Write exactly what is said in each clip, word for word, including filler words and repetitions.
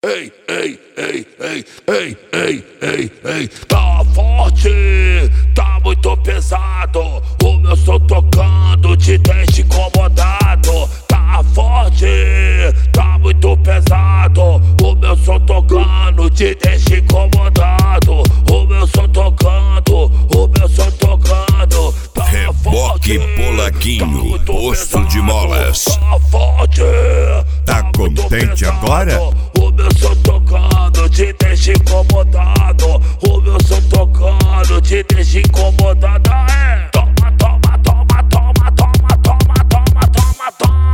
ei, ei, ei, ei, ei, ei, ei, ei. Tá forte, tá muito pesado. O meu som tocando te deixa incomodado. Tá forte, tá muito pesado. O meu som tocando te deixa incomodado. O meu som tocando, o meu som tocando. Tá Reboque Polaquinho, tá posto pesado, de molas. Tá forte, Tá contente pesado. agora? O meu som tocando te deixa incomodado. O meu som tocando te deixa incomodado. É. Toma, toma, toma, toma, toma, toma, toma, toma, toma.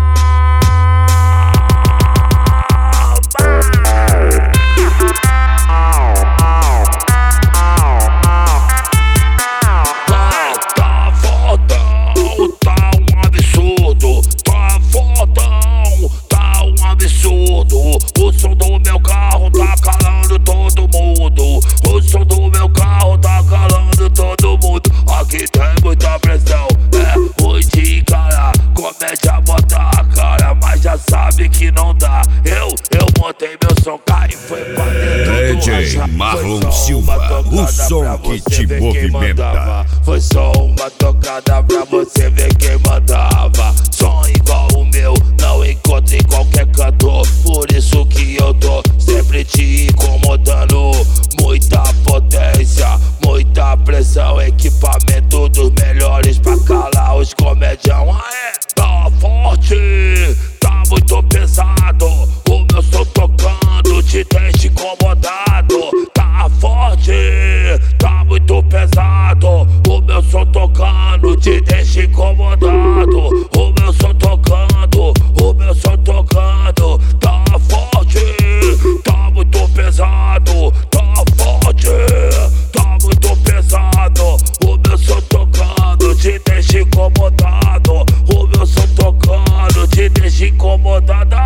Tá fodão, tá um absurdo. Tá fodão, tá um absurdo. O som do meu carro tá calando todo mundo. O som do meu carro tá calando todo mundo. Aqui tem muita pressão, é ruim de encarar. Comédia bota a cara, mas já sabe que não dá. Eu, eu montei meu som, cai e foi pra dentro D do J racha. Marlon Silva, o som que te movimenta. Foi só uma tocada pra você ver quem mandava. Som igual o meu, não encontro em qualquer cantor. Por isso que eu tô sempre te incomodando. Muita potência, muita pressão. Equipamento dos melhores pra calar os comedião. Aê, tá forte, tá muito pesado. O meu som tocando te deixa incomodado. Tá forte, tá muito pesado. O meu som tocando te deixa incomodado. O meu som tocando, o meu som tocando. Tá forte, tá muito pesado. Tá forte, tá muito pesado. O meu som tocando te deixa incomodado. O meu som tocando te deixa incomodado.